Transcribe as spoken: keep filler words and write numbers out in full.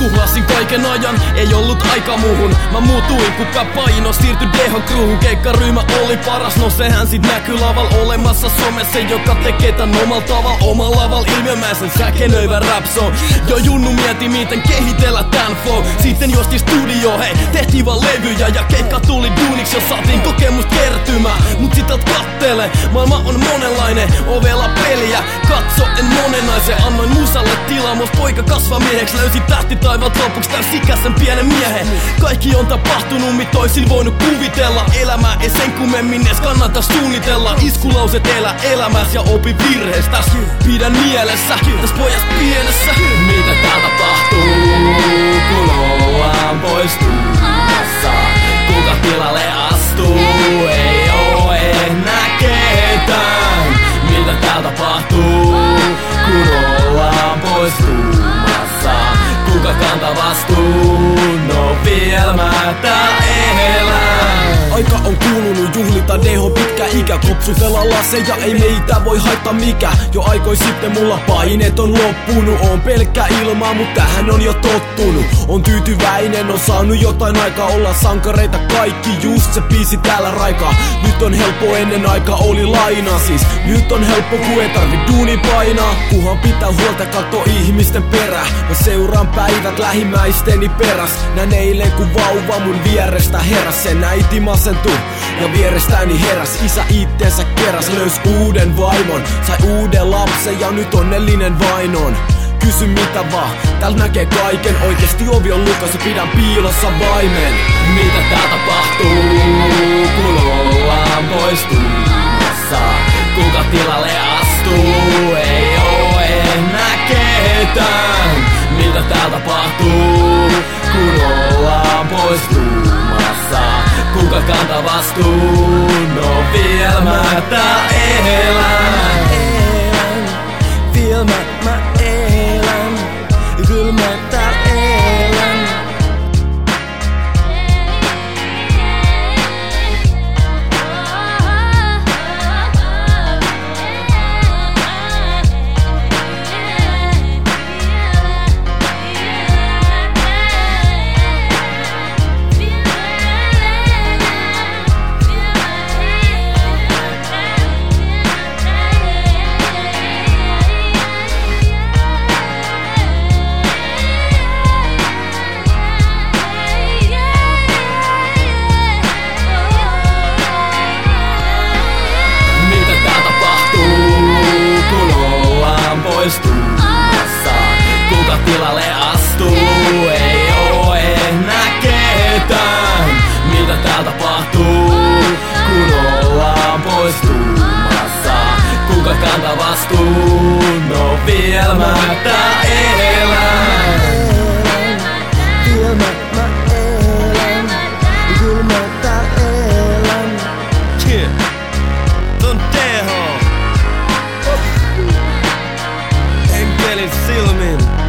tuhlasin kaiken ajan, ei ollut aika muuhun. Mä muutuin kun paino siirtyi Dehon kruuhun. Keikkaryhmä oli paras, no sehän sit näkyy laval. Olemassa somessa, joka tekee tän omal taval. Omal laval ilmiömäisen säkenöivä rap song. Jo junnu mieti miten kehitellä tän flow. Sitten juosti studio, hei, tehtiin vaan levyjä. Ja keikka tuli duuniks, jos saatiin kokemus kertymään. Mut sit alt kattele, maailma on monenlainen. Ovella peliä, katso en monenaisen. Annoin musalle tilaa, mos poika kasvaa mieheks. Löysi tähti taivaat lopuks täysikäisen pienen miehen. Kaikki on tapahtunut, mit toisin voinut kuvitella. Elämää ei sen kummemmin edes kannata suunnitella. Iskulauset elä elämäs ja opi virheestäs. Pidän mielessä, täs pojast pienessä. Mitä tää tapahtuu, kun ollaan poistumassa? Kuka tilalle astuu, ei oo enää ketään. Mitä tää tapahtuu, kun ollaan poistumassa? Kuka kantaa vastuun, no vielä mä täällä elän. Aika on kulunut, juhlita Deho pitkä ikä. Kopsutella laseja, ei meitä voi haittaa mikä. Jo aikoi sitten mulla paineet on loppunut. On pelkkä ilmaa, mut tähän on jo tottunut. On tyytyväinen, on saanut jotain aikaa. Olla sankareita kaikki, just se biisi täällä raikaa. Nyt on helppo, ennen aika oli laina siis. Nyt on helppo, kun ei tarvi duuni painaa. Kuhan pitää huolta, katso ihmisten perä. Mä seuraan päivät lähimmäisteni peräs. Näin eilen kun vauva mun vierestä heräs. Sen äiti masentui ja vierestäni heräs. Isä itteensä keräs, löys uuden vaimon. Sai uuden lapsen ja nyt onnellinen vain on. Kysy mitä vaan, täällä näkee kaiken. Oikeesti ovi on lukas ja pidän piilossa vaimen. Mitä tää tapahtuu, kun ollaan poistumassa? Kuka tilalle astuu, ei oo enää ketään. Mitä tää tapahtuu, kun ollaan poistumassa? Kuka kantaa vastuun, no vielä mä tää elän. Vielä mä, mä elän, kyllä mä täällä elän. Poistumassa. Kuka tilalle astuu, ei oo enää ketään. Mitä tää tapahtuu, kun ollaan poistumassa? Kuka kantaa vastuun, no vielä mä tää elän. Vielä mä, mä elän, kyllä mä tää elän. Yeah. Ton Deho. Silmin